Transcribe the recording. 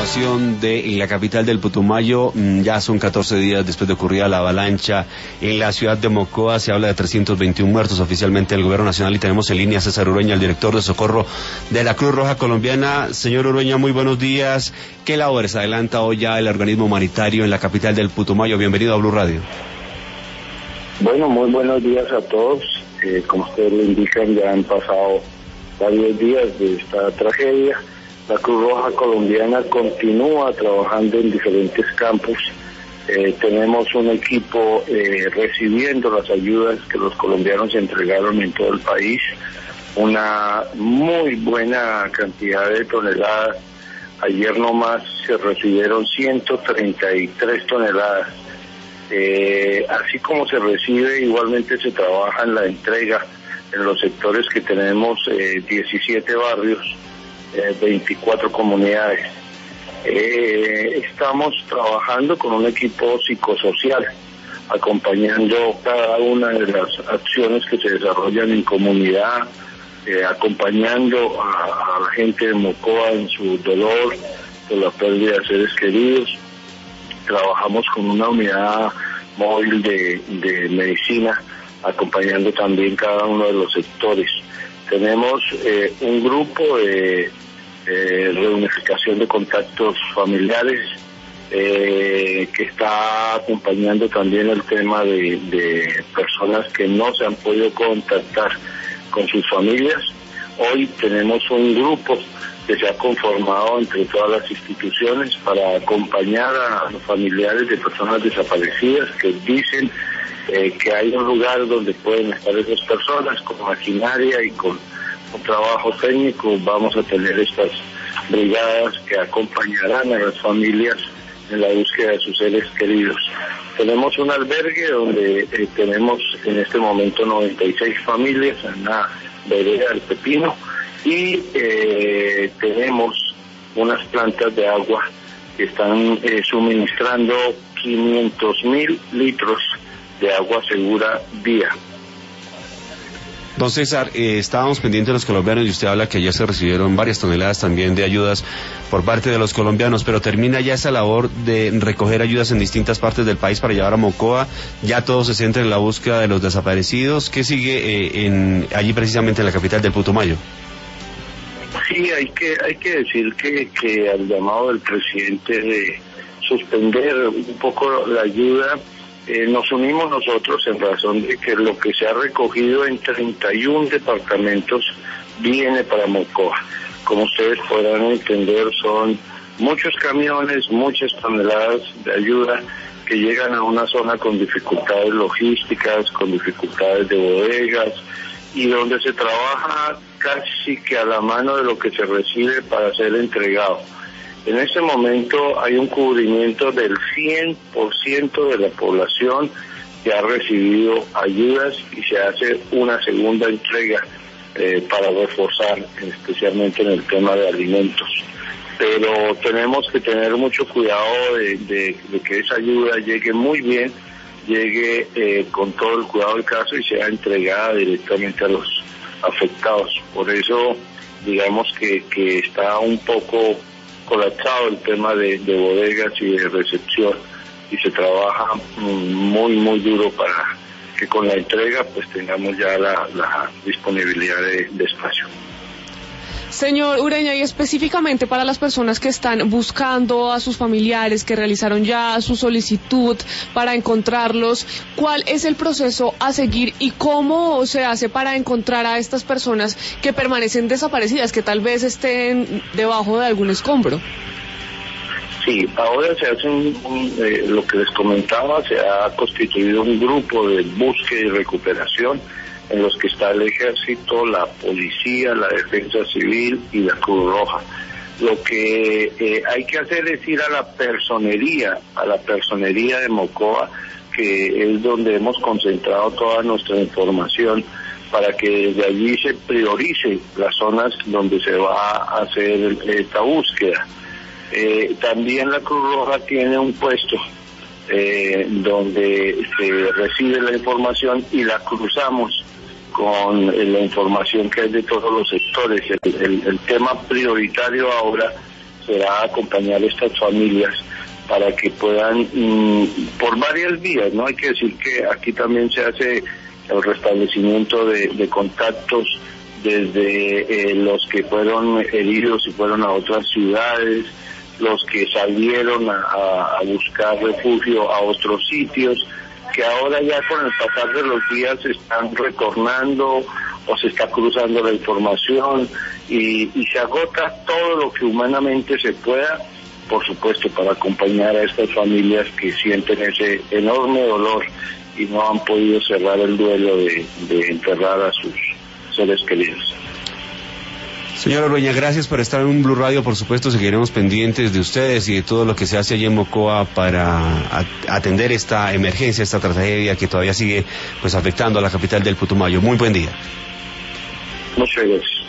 situación de la capital del Putumayo. Ya son 14 días después de ocurrida la avalancha en la ciudad de Mocoa. Se habla de 321 muertos oficialmente del gobierno nacional, y tenemos en línea a César Urueña, el director de socorro de la Cruz Roja Colombiana. Señor Urueña, muy buenos días. ¿Qué labores adelanta hoy ya el organismo humanitario en la capital del Putumayo? Bienvenido a Blue Radio. Bueno, muy buenos días a todos. Como ustedes lo indican, ya han pasado varios días de esta tragedia. La Cruz Roja Colombiana continúa trabajando en diferentes campos. Tenemos un equipo recibiendo las ayudas que los colombianos entregaron en todo el país. Una muy buena cantidad de toneladas. Ayer nomás se recibieron 133 toneladas. Así como se recibe, igualmente se trabaja en la entrega en los sectores que tenemos, 17 barrios, 24 comunidades. Estamos trabajando con un equipo psicosocial, acompañando cada una de las acciones que se desarrollan en comunidad, acompañando a la gente de Mocoa en su dolor por la pérdida de seres queridos. Trabajamos con una unidad móvil de medicina, acompañando también cada uno de los sectores. Tenemos un grupo de reunificación de contactos familiares que está acompañando también el tema de personas que no se han podido contactar con sus familias. Hoy tenemos un grupo que se ha conformado entre todas las instituciones para acompañar a los familiares de personas desaparecidas que dicen que hay un lugar donde pueden estar esas personas con maquinaria y con un trabajo técnico. Vamos a tener estas brigadas que acompañarán a las familias en la búsqueda de sus seres queridos. Tenemos un albergue donde tenemos en este momento 96 familias en la vereda del Pepino, y tenemos unas plantas de agua que están suministrando 500.000 litros de agua segura día. Don César, estábamos pendientes de los colombianos y usted habla que ya se recibieron varias toneladas también de ayudas por parte de los colombianos, pero termina ya esa labor de recoger ayudas en distintas partes del país para llevar a Mocoa. Ya todos se centran en la búsqueda de los desaparecidos. ¿Qué sigue allí precisamente en la capital del Putumayo? Sí, hay que decir que al llamado del presidente de suspender un poco la ayuda, nos unimos nosotros en razón de que lo que se ha recogido en 31 departamentos viene para Mocoa. Como ustedes podrán entender, son muchos camiones, muchas toneladas de ayuda que llegan a una zona con dificultades logísticas, con dificultades de bodegas, y donde se trabaja casi que a la mano de lo que se recibe para ser entregado. En este momento hay un cubrimiento del 100% de la población que ha recibido ayudas, y se hace una segunda entrega para reforzar, especialmente en el tema de alimentos. Pero tenemos que tener mucho cuidado de que esa ayuda llegue muy bien, llegue con todo el cuidado del caso y sea entregada directamente a los afectados. Por eso, digamos que está un poco colapsado el tema de bodegas y de recepción, y se trabaja muy duro para que con la entrega pues tengamos ya la disponibilidad de espacio. Señor Ureña, y específicamente para las personas que están buscando a sus familiares, que realizaron ya su solicitud para encontrarlos, ¿cuál es el proceso a seguir y cómo se hace para encontrar a estas personas que permanecen desaparecidas, que tal vez estén debajo de algún escombro? Sí, ahora se hace lo que les comentaba, se ha constituido un grupo de búsqueda y recuperación en los que está el Ejército, la Policía, la Defensa Civil y la Cruz Roja. Lo que hay que hacer es ir a la personería de Mocoa, que es donde hemos concentrado toda nuestra información, para que desde allí se priorice las zonas donde se va a hacer esta búsqueda. También la Cruz Roja tiene un puesto donde se recibe la información y la cruzamos con la información que hay de todos los sectores. El tema prioritario ahora será acompañar a estas familias para que puedan, por varias vías, ¿no? Hay que decir que aquí también se hace el restablecimiento de contactos desde los que fueron heridos y fueron a otras ciudades, los que salieron a buscar refugio a otros sitios, que ahora ya con el pasar de los días se están retornando o se está cruzando la información y se agota todo lo que humanamente se pueda, por supuesto, para acompañar a estas familias que sienten ese enorme dolor y no han podido cerrar el duelo de enterrar a sus seres queridos. Señora Ureña, gracias por estar en Blue Radio. Por supuesto, seguiremos pendientes de ustedes y de todo lo que se hace allí en Mocoa para atender esta emergencia, esta tragedia que todavía sigue pues afectando a la capital del Putumayo. Muy buen día. Muchas gracias.